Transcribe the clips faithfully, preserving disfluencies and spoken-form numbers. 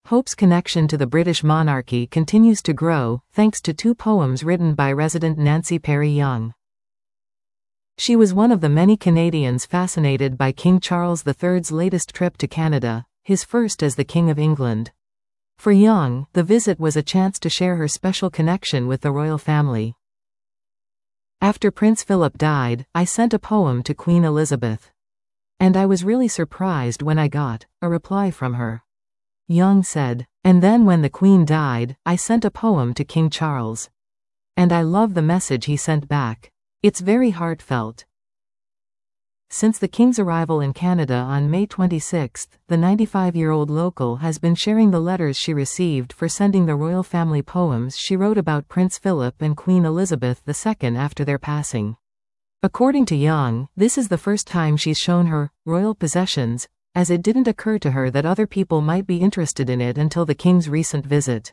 Hope's connection to the British monarchy continues to grow, thanks to two poems written by resident Nancy Perry Young. She was one of the many Canadians fascinated by King Charles the Third's latest trip to Canada, his first as the King of England. For Young, the visit was a chance to share her special connection with the royal family. After Prince Philip died, I sent a poem to Queen Elizabeth. And I was really surprised when I got a reply from her. Young said, and then when the Queen died, I sent a poem to King Charles. And I love the message he sent back. It's very heartfelt. Since the King's arrival in Canada on May twenty-sixth, the ninety-five-year-old local has been sharing the letters she received for sending the royal family poems she wrote about Prince Philip and Queen Elizabeth the Second after their passing. According to Young, this is the first time she's shown her royal possessions, as it didn't occur to her that other people might be interested in it until the King's recent visit.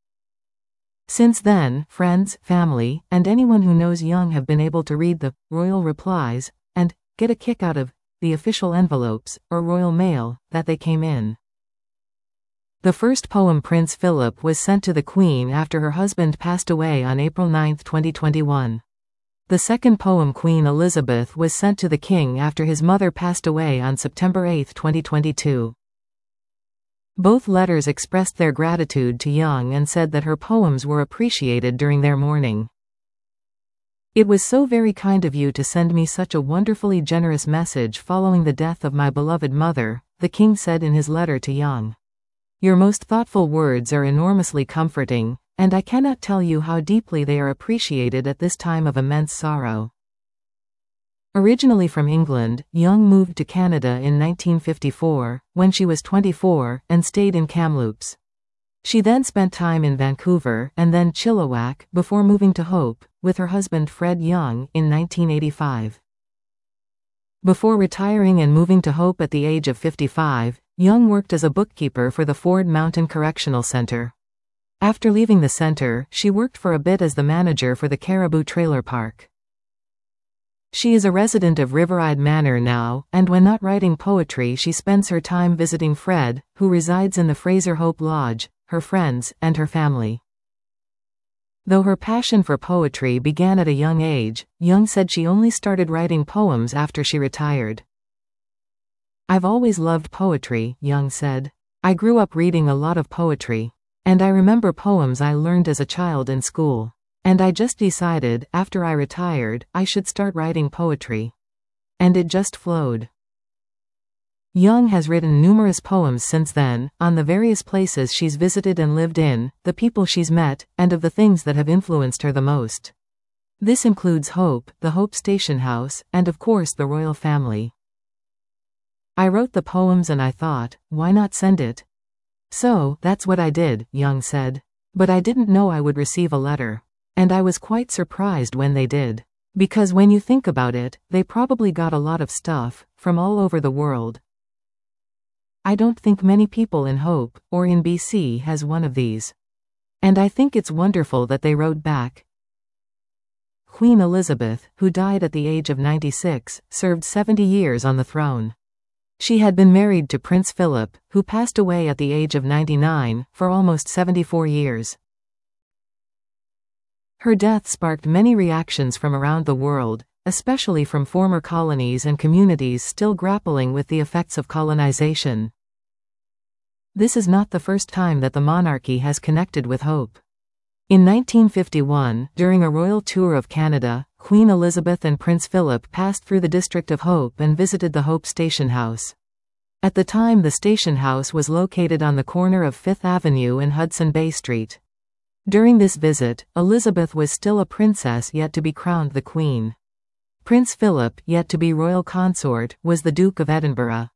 Since then, friends, family, and anyone who knows Young have been able to read the royal replies and get a kick out of the official envelopes, or royal mail, that they came in. The first poem Prince Philip was sent to the Queen after her husband passed away on April ninth twenty twenty-one. The second poem Queen Elizabeth was sent to the King after his mother passed away on September eighth twenty twenty-two. Both letters expressed their gratitude to Young and said that her poems were appreciated during their mourning. It was so very kind of you to send me such a wonderfully generous message following the death of my beloved mother, the King said in his letter to Young. Your most thoughtful words are enormously comforting, and I cannot tell you how deeply they are appreciated at this time of immense sorrow. Originally from England, Young moved to Canada in nineteen fifty-four, when she was twenty-four, and stayed in Kamloops. She then spent time in Vancouver and then Chilliwack before moving to Hope, with her husband Fred Young, in nineteen eighty-five. Before retiring and moving to Hope at the age of fifty-five, Young worked as a bookkeeper for the Ford Mountain Correctional Center. After leaving the center, she worked for a bit as the manager for the Caribou Trailer Park. She is a resident of Riveride Manor now, and when not writing poetry she spends her time visiting Fred, who resides in the Fraser Hope Lodge, her friends, and her family. Though her passion for poetry began at a young age, Young said she only started writing poems after she retired. I've always loved poetry, Young said. I grew up reading a lot of poetry. And I remember poems I learned as a child in school. And I just decided, after I retired, I should start writing poetry. And it just flowed. Young has written numerous poems since then, on the various places she's visited and lived in, the people she's met, and of the things that have influenced her the most. This includes Hope, the Hope Station House, and of course the royal family. I wrote the poems and I thought, why not send it? So, that's what I did, Young said. But I didn't know I would receive a letter. And I was quite surprised when they did. Because when you think about it, they probably got a lot of stuff, from all over the world. I don't think many people in Hope, or in B C has one of these. And I think it's wonderful that they wrote back. Queen Elizabeth, who died at the age of ninety-six, served seventy years on the throne. She had been married to Prince Philip, who passed away at the age of ninety-nine, for almost seventy-four years. Her death sparked many reactions from around the world, especially from former colonies and communities still grappling with the effects of colonization. This is not the first time that the monarchy has connected with Hope. In nineteen fifty-one, during a royal tour of Canada, Queen Elizabeth and Prince Philip passed through the district of Hope and visited the Hope Station House. At the time, the station house was located on the corner of Fifth Avenue and Hudson Bay Street. During this visit, Elizabeth was still a princess yet to be crowned the Queen. Prince Philip, yet to be royal consort, was the Duke of Edinburgh.